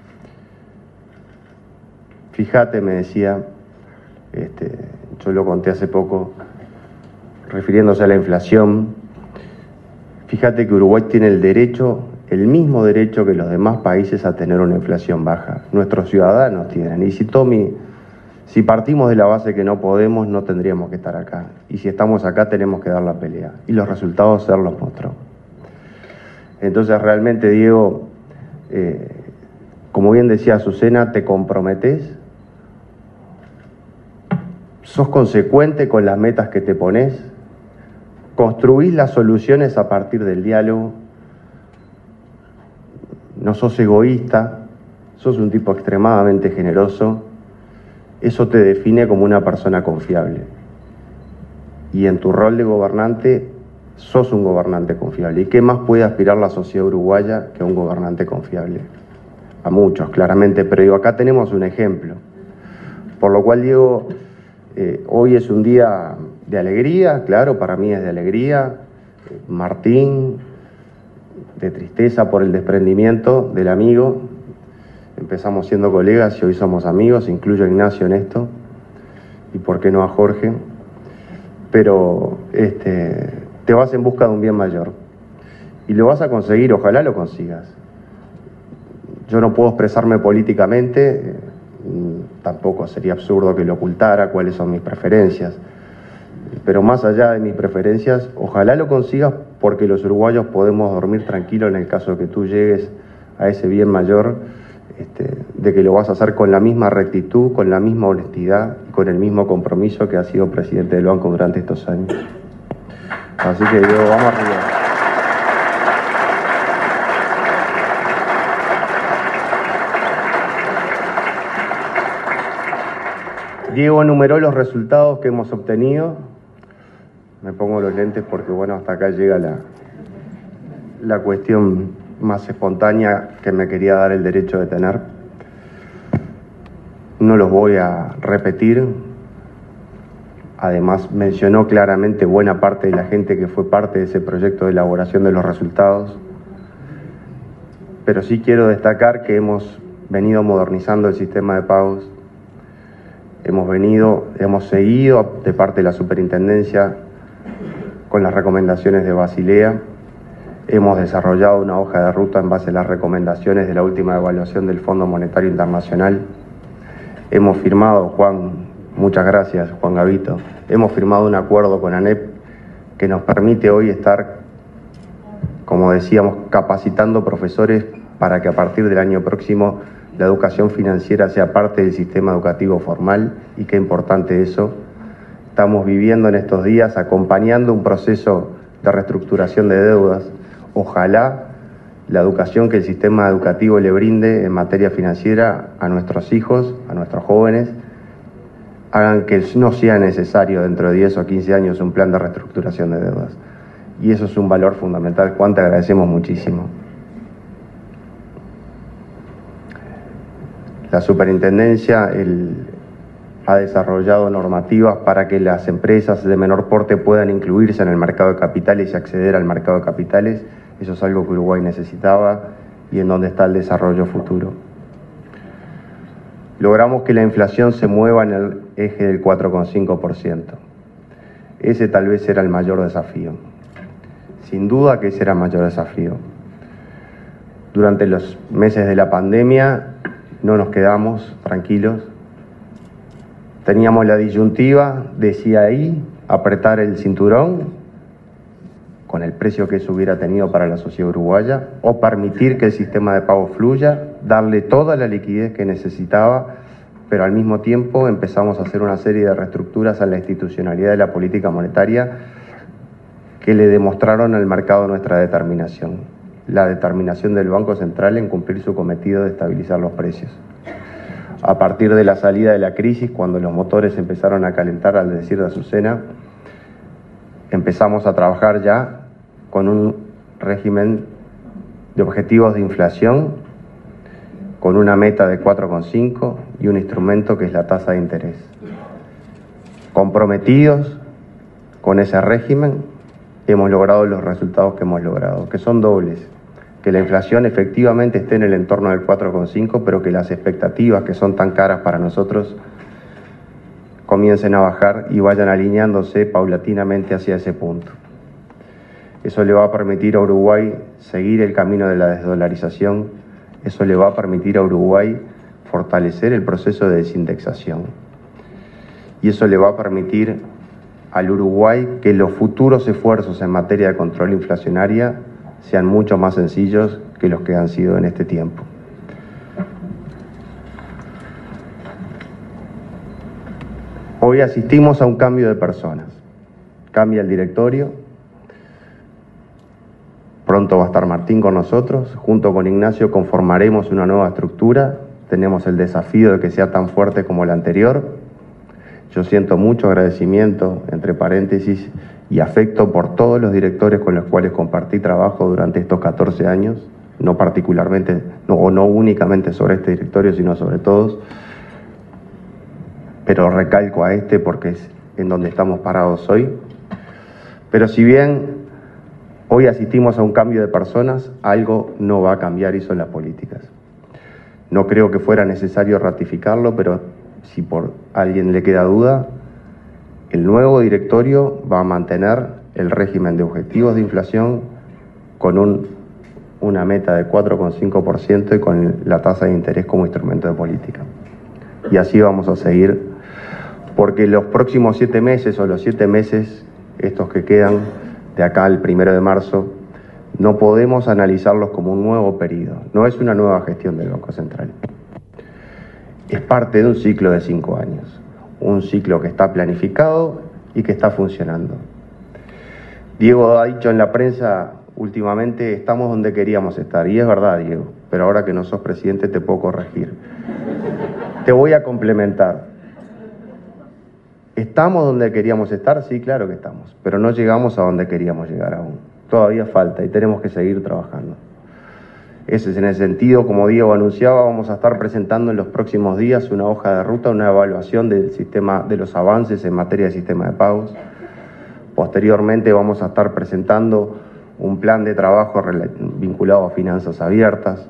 Fíjate, me decía, este, yo lo conté hace poco, refiriéndose a la inflación, fíjate que Uruguay tiene el derecho, el mismo derecho que los demás países a tener una inflación baja. Nuestros ciudadanos tienen. Y si Tommy, si partimos de la base que no podemos, no tendríamos que estar acá. Y si estamos acá, tenemos que dar la pelea. Y los resultados ser los mostró. Entonces, realmente, Diego, eh, como bien decía Azucena, te comprometés, sos consecuente con las metas que te pones, construís las soluciones a partir del diálogo, no sos egoísta, sos un tipo extremadamente generoso, eso te define como una persona confiable. Y en tu rol de gobernante, sos un gobernante confiable. ¿Y qué más puede aspirar la sociedad uruguaya que a un gobernante confiable? A muchos, claramente, pero digo, acá tenemos un ejemplo. Por lo cual, Diego, eh, hoy es un día de alegría, claro, para mí es de alegría. Martín, de tristeza por el desprendimiento del amigo. Empezamos siendo colegas y hoy somos amigos, incluyo a Ignacio en esto, y por qué no a Jorge. Pero este, te vas en busca de un bien mayor. Y lo vas a conseguir, ojalá lo consigas. Yo no puedo expresarme políticamente, tampoco sería absurdo que lo ocultara, cuáles son mis preferencias. Pero más allá de mis preferencias, ojalá lo consigas porque los uruguayos podemos dormir tranquilos en el caso de que tú llegues a ese bien mayor, este, de que lo vas a hacer con la misma rectitud, con la misma honestidad y con el mismo compromiso que has sido presidente del banco durante estos años. Así que Diego, vamos arriba. Diego enumeró los resultados que hemos obtenido. Me pongo los lentes porque, bueno, hasta acá llega la, la cuestión más espontánea que me quería dar el derecho de tener. No los voy a repetir. Además, mencionó claramente buena parte de la gente que fue parte de ese proyecto de elaboración de los resultados. Pero sí quiero destacar que hemos venido modernizando el sistema de pagos. Hemos venido, hemos seguido de parte de la Superintendencia con las recomendaciones de Basilea. Hemos desarrollado una hoja de ruta en base a las recomendaciones de la última evaluación del Fondo Monetario Internacional. Hemos firmado, Juan, muchas gracias, Juan Gavito, hemos firmado un acuerdo con ANEP que nos permite hoy estar, como decíamos, capacitando profesores para que a partir del año próximo la educación financiera sea parte del sistema educativo formal, y qué importante eso. Estamos viviendo en estos días acompañando un proceso de reestructuración de deudas. Ojalá la educación que el sistema educativo le brinde en materia financiera a nuestros hijos, a nuestros jóvenes, hagan que no sea necesario dentro de diez o quince años un plan de reestructuración de deudas. Y eso es un valor fundamental. Juan, te agradecemos muchísimo. La Superintendencia el, ha desarrollado normativas para que las empresas de menor porte puedan incluirse en el mercado de capitales y acceder al mercado de capitales. Eso es algo que Uruguay necesitaba y en donde está el desarrollo futuro. Logramos que la inflación se mueva en el eje del cuatro coma cinco por ciento. Ese tal vez era el mayor desafío. Sin duda que ese era el mayor desafío. Durante los meses de la pandemia no nos quedamos tranquilos. Teníamos la disyuntiva, decía ahí, apretar el cinturón con el precio que eso hubiera tenido para la sociedad uruguaya, o permitir que el sistema de pago fluya, darle toda la liquidez que necesitaba, pero al mismo tiempo empezamos a hacer una serie de reestructuras a la institucionalidad de la política monetaria que le demostraron al mercado nuestra determinación, la determinación del Banco Central en cumplir su cometido de estabilizar los precios. A partir de la salida de la crisis, cuando los motores empezaron a calentar, al decir de Azucena, empezamos a trabajar ya con un régimen de objetivos de inflación, con una meta de cuatro coma cinco y un instrumento que es la tasa de interés. Comprometidos con ese régimen, hemos logrado los resultados que hemos logrado, que son dobles. Que la inflación efectivamente esté en el entorno del cuatro coma cinco, pero que las expectativas, que son tan caras para nosotros, comiencen a bajar y vayan alineándose paulatinamente hacia ese punto. Eso le va a permitir a Uruguay seguir el camino de la desdolarización, eso le va a permitir a Uruguay fortalecer el proceso de desindexación. Y eso le va a permitir al Uruguay que los futuros esfuerzos en materia de control inflacionaria sean mucho más sencillos que los que han sido en este tiempo. Hoy asistimos a un cambio de personas. Cambia el directorio. Pronto va a estar Martín con nosotros. Junto con Ignacio conformaremos una nueva estructura. Tenemos el desafío de que sea tan fuerte como la anterior. Yo siento mucho agradecimiento, entre paréntesis, y afecto por todos los directores con los cuales compartí trabajo durante estos catorce años, no particularmente, no, o no únicamente sobre este directorio, sino sobre todos, pero recalco a este porque es en donde estamos parados hoy. Pero si bien hoy asistimos a un cambio de personas, algo no va a cambiar, y son las políticas. No creo que fuera necesario ratificarlo, pero si por alguien le queda duda, el nuevo directorio va a mantener el régimen de objetivos de inflación con un, una meta de cuatro coma cinco por ciento y con la tasa de interés como instrumento de política. Y así vamos a seguir, porque los próximos siete meses o los siete meses, estos que quedan de acá al primero de marzo, no podemos analizarlos como un nuevo periodo. No es una nueva gestión del Banco Central. Es parte de un ciclo de cinco años. Un ciclo que está planificado y que está funcionando. Diego ha dicho en la prensa últimamente, estamos donde queríamos estar. Y es verdad, Diego, pero ahora que no sos presidente te puedo corregir. Te voy a complementar. ¿Estamos donde queríamos estar? Sí, claro que estamos, pero no llegamos a donde queríamos llegar aún. Todavía falta y tenemos que seguir trabajando. Ese es en el sentido, como Diego anunciaba, vamos a estar presentando en los próximos días una hoja de ruta, una evaluación del sistema, de los avances en materia de sistema de pagos. Posteriormente vamos a estar presentando un plan de trabajo vinculado a finanzas abiertas.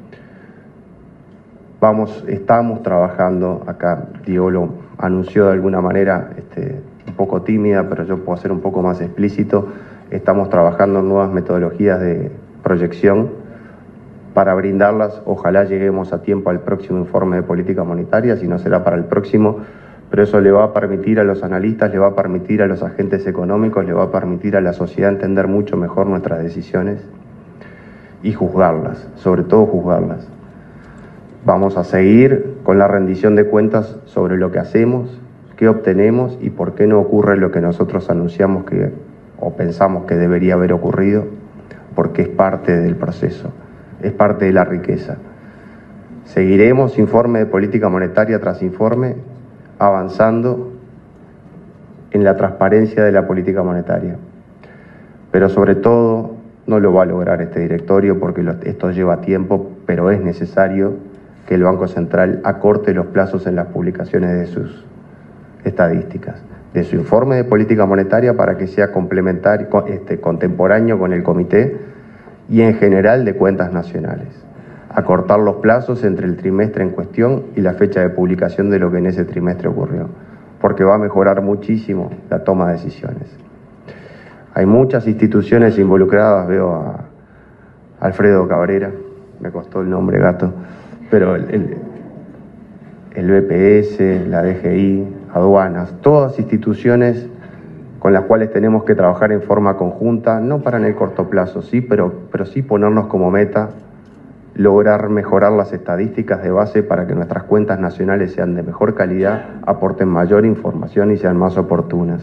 Vamos, estamos trabajando acá, Diego lo anunció de alguna manera este, un poco tímida, pero yo puedo ser un poco más explícito. Estamos trabajando en nuevas metodologías de proyección para brindarlas. Ojalá lleguemos a tiempo al próximo informe de política monetaria, si no será para el próximo, pero eso le va a permitir a los analistas, le va a permitir a los agentes económicos, le va a permitir a la sociedad entender mucho mejor nuestras decisiones y juzgarlas, sobre todo juzgarlas. Vamos a seguir con la rendición de cuentas sobre lo que hacemos, qué obtenemos y por qué no ocurre lo que nosotros anunciamos que, o pensamos que debería haber ocurrido, porque es parte del proceso. Es parte de la riqueza. Seguiremos informe de política monetaria tras informe, avanzando en la transparencia de la política monetaria. Pero sobre todo, no lo va a lograr este directorio porque esto lleva tiempo, pero es necesario que el Banco Central acorte los plazos en las publicaciones de sus estadísticas, de su informe de política monetaria, para que sea complementario, este, contemporáneo con el comité y en general de cuentas nacionales. Acortar los plazos entre el trimestre en cuestión y la fecha de publicación de lo que en ese trimestre ocurrió, porque va a mejorar muchísimo la toma de decisiones. Hay muchas instituciones involucradas, veo a Alfredo Cabrera, me costó el nombre gato, pero el, el, el B P S, la D G I, aduanas, todas instituciones con las cuales tenemos que trabajar en forma conjunta, no para en el corto plazo, sí, pero, pero sí ponernos como meta lograr mejorar las estadísticas de base para que nuestras cuentas nacionales sean de mejor calidad, aporten mayor información y sean más oportunas.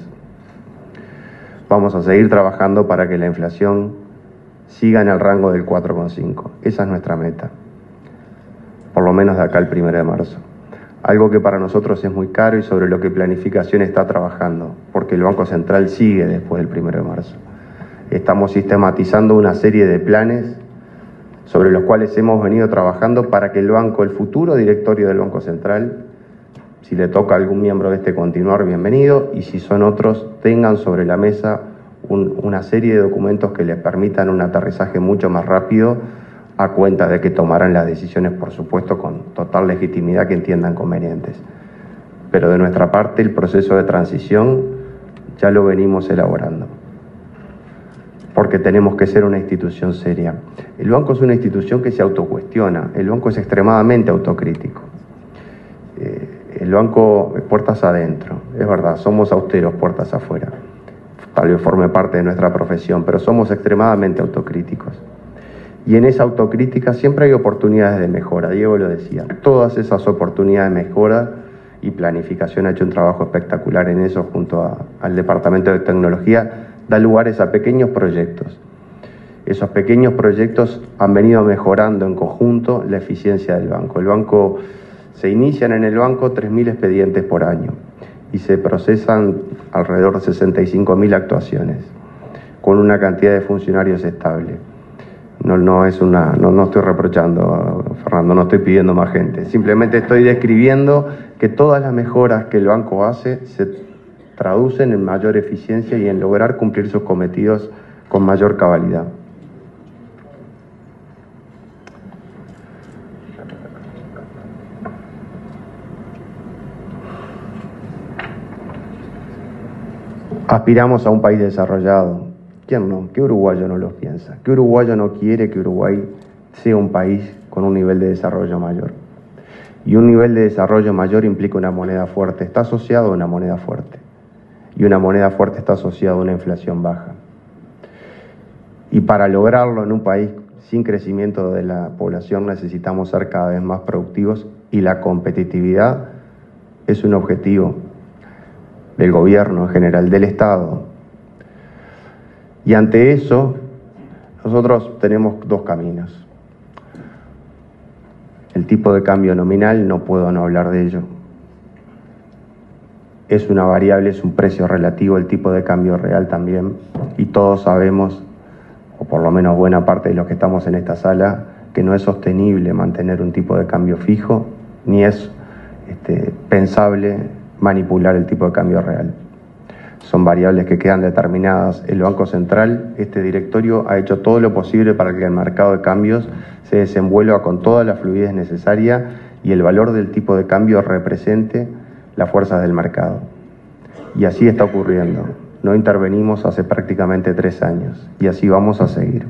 Vamos a seguir trabajando para que la inflación siga en el rango del cuatro coma cinco. Esa es nuestra meta, por lo menos de acá al primero de marzo. Algo que para nosotros es muy caro y sobre lo que Planificación está trabajando, porque el Banco Central sigue después del primero de marzo. Estamos sistematizando una serie de planes sobre los cuales hemos venido trabajando para que el banco, el futuro directorio del Banco Central, si le toca a algún miembro de este continuar, bienvenido, y si son otros, tengan sobre la mesa un, una serie de documentos que les permitan un aterrizaje mucho más rápido, a cuenta de que tomarán las decisiones, por supuesto, con total legitimidad que entiendan convenientes. Pero de nuestra parte, el proceso de transición ya lo venimos elaborando, porque tenemos que ser una institución seria. El banco es una institución que se autocuestiona, el banco es extremadamente autocrítico. Eh, el banco, puertas adentro, es verdad, somos austeros, puertas afuera. Tal vez forme parte de nuestra profesión, pero somos extremadamente autocríticos. Y en esa autocrítica siempre hay oportunidades de mejora, Diego lo decía. Todas esas oportunidades de mejora, y Planificación ha hecho un trabajo espectacular en eso junto a, al Departamento de Tecnología, da lugares a pequeños proyectos. Esos pequeños proyectos han venido mejorando en conjunto la eficiencia del banco. El banco, se inician en el banco tres mil expedientes por año y se procesan alrededor de sesenta y cinco mil actuaciones, con una cantidad de funcionarios estable. No, no, es una, no, no estoy reprochando, Fernando, no estoy pidiendo más gente. Simplemente estoy describiendo que todas las mejoras que el banco hace se traducen en mayor eficiencia y en lograr cumplir sus cometidos con mayor cabalidad. Aspiramos a un país desarrollado. ¿Quién no? ¿Qué uruguayo no lo piensa? ¿Qué uruguayo no quiere que Uruguay sea un país con un nivel de desarrollo mayor? Y un nivel de desarrollo mayor implica una moneda fuerte, está asociado a una moneda fuerte. Y una moneda fuerte está asociada a una inflación baja. Y para lograrlo en un país sin crecimiento de la población necesitamos ser cada vez más productivos, y la competitividad es un objetivo del gobierno en general, del Estado. Y ante eso, nosotros tenemos dos caminos. El tipo de cambio nominal, no puedo no hablar de ello. Es una variable, es un precio relativo, el tipo de cambio real también. Y todos sabemos, o por lo menos buena parte de los que estamos en esta sala, que no es sostenible mantener un tipo de cambio fijo, ni es este, pensable manipular el tipo de cambio real. Son variables que quedan determinadas. El Banco Central, este directorio, ha hecho todo lo posible para que el mercado de cambios se desenvuelva con toda la fluidez necesaria y el valor del tipo de cambio represente las fuerzas del mercado. Y así está ocurriendo. No intervenimos hace prácticamente tres años y así vamos a seguir.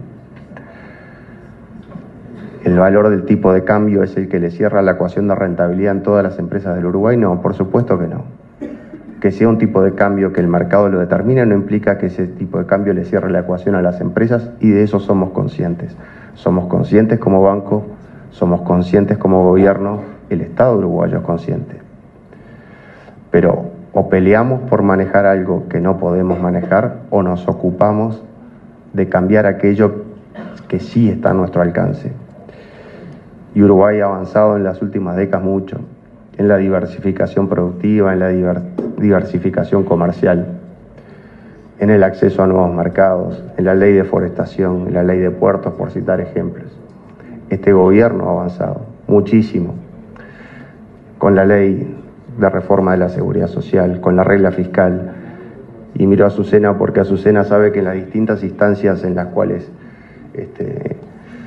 ¿El valor del tipo de cambio es el que le cierra la ecuación de rentabilidad en todas las empresas del Uruguay? No, por supuesto que no. Que sea un tipo de cambio que el mercado lo determine no implica que ese tipo de cambio le cierre la ecuación a las empresas, y de eso somos conscientes. Somos conscientes como banco, somos conscientes como gobierno, el Estado uruguayo es consciente. Pero o peleamos por manejar algo que no podemos manejar, o nos ocupamos de cambiar aquello que sí está a nuestro alcance. Y Uruguay ha avanzado en las últimas décadas mucho, en la diversificación productiva, en la diver, diversificación comercial, en el acceso a nuevos mercados, en la ley de forestación, en la ley de puertos, por citar ejemplos. Este gobierno ha avanzado muchísimo con la ley de reforma de la seguridad social, con la regla fiscal. Y miro a Azucena porque Azucena sabe que en las distintas instancias en las cuales este,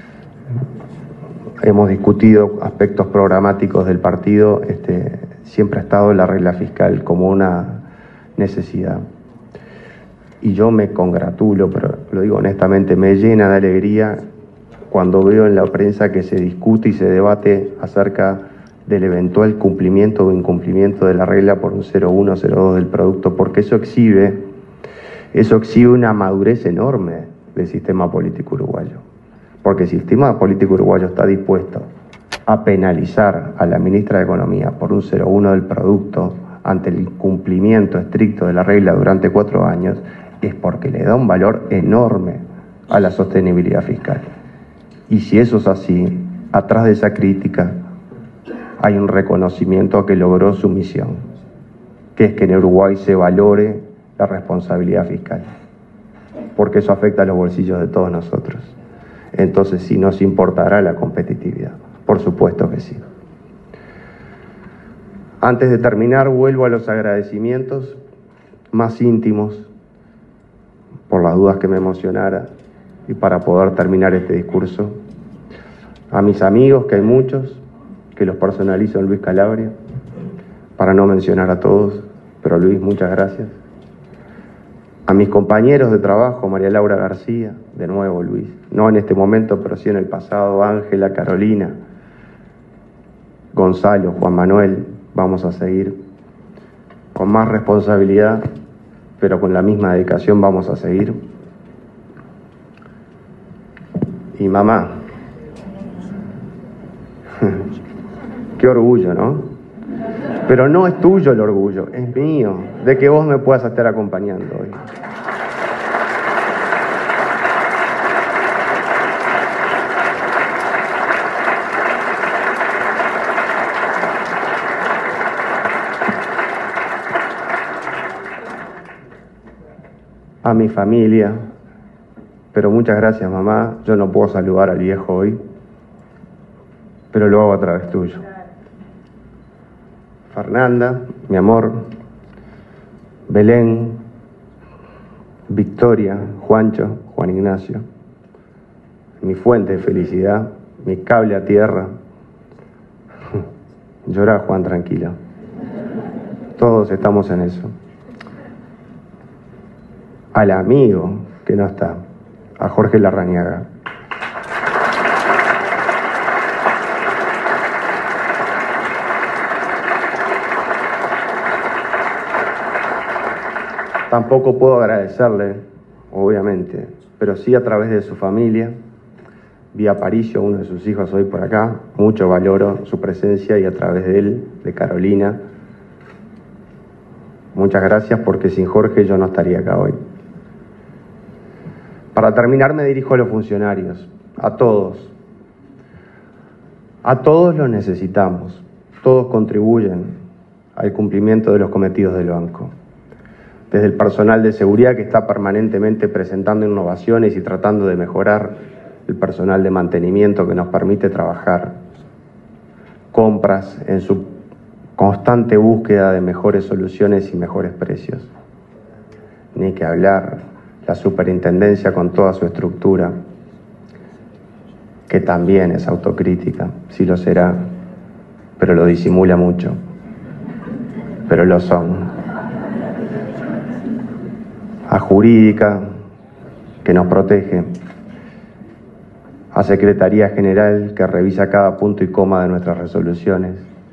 hemos discutido aspectos programáticos del partido, este, siempre ha estado la regla fiscal como una necesidad. Y yo me congratulo, pero lo digo honestamente, me llena de alegría cuando veo en la prensa que se discute y se debate acerca del eventual cumplimiento o incumplimiento de la regla por un cero coma uno, cero coma dos del producto, porque eso exhibe Eso exhibe una madurez enorme del sistema político uruguayo, porque el sistema político uruguayo está dispuesto a penalizar a la ministra de Economía por un cero coma uno del producto ante el cumplimiento estricto de la regla durante cuatro años, es porque le da un valor enorme a la sostenibilidad fiscal. Y si eso es así, atrás de esa crítica hay un reconocimiento a que logró su misión, que es que en Uruguay se valore la responsabilidad fiscal, porque eso afecta a los bolsillos de todos nosotros. Entonces, sí nos importará la competitividad, por supuesto que sí. Antes de terminar, vuelvo a los agradecimientos más íntimos, por las dudas que me emocionara, y para poder terminar este discurso, a mis amigos, que hay muchos, que los personalizo en Luis Calabria, para no mencionar a todos, pero Luis, muchas gracias. A mis compañeros de trabajo, María Laura García, de nuevo Luis, no en este momento, pero sí en el pasado, Ángela, Carolina, Gonzalo, Juan Manuel, vamos a seguir con más responsabilidad, pero con la misma dedicación vamos a seguir. Y mamá, qué orgullo, ¿no? Pero no es tuyo el orgullo, es mío, de que vos me puedas estar acompañando hoy. A mi familia, pero muchas gracias, mamá. Yo no puedo saludar al viejo hoy, pero lo hago a través tuyo. Fernanda, mi amor, Belén, Victoria, Juancho, Juan Ignacio, mi fuente de felicidad, mi cable a tierra. Llora, Juan, tranquila. Todos estamos en eso. Al amigo que no está, a Jorge Larrañaga. Tampoco puedo agradecerle, obviamente, pero sí a través de su familia. Vi a Aparicio, uno de sus hijos, hoy por acá. Mucho valoro su presencia y a través de él, de Carolina. Muchas gracias, porque sin Jorge yo no estaría acá hoy. Para terminar, me dirijo a los funcionarios, a todos. A todos los necesitamos, todos contribuyen al cumplimiento de los cometidos del banco. Desde el personal de seguridad, que está permanentemente presentando innovaciones y tratando de mejorar, el personal de mantenimiento que nos permite trabajar, compras en su constante búsqueda de mejores soluciones y mejores precios. Ni que hablar la superintendencia con toda su estructura, que también es autocrítica, sí lo será, pero lo disimula mucho, pero lo son. A Jurídica, que nos protege, a Secretaría General, que revisa cada punto y coma de nuestras resoluciones,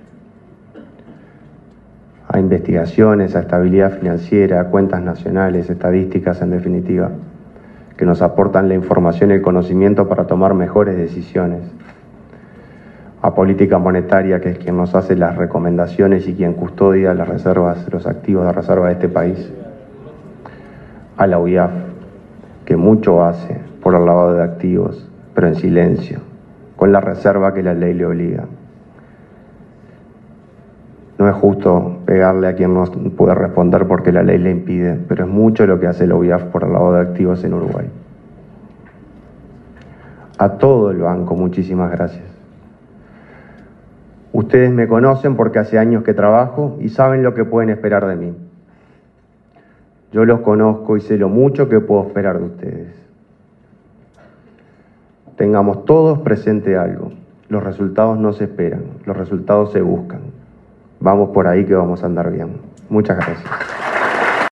a Investigaciones, a Estabilidad Financiera, a Cuentas Nacionales, estadísticas en definitiva, que nos aportan la información y el conocimiento para tomar mejores decisiones, a Política Monetaria, que es quien nos hace las recomendaciones y quien custodia las reservas, los activos de reserva de este país, a la U I A F, que mucho hace por el lavado de activos, pero en silencio, con la reserva que la ley le obliga. No es justo pegarle a quien no puede responder porque la ley le impide, pero es mucho lo que hace la U I A F por el lavado de activos en Uruguay. A todo el banco, muchísimas gracias. Ustedes me conocen porque hace años que trabajo y saben lo que pueden esperar de mí. Yo los conozco y sé lo mucho que puedo esperar de ustedes. Tengamos todos presente algo. Los resultados no se esperan, los resultados se buscan. Vamos por ahí que vamos a andar bien. Muchas gracias.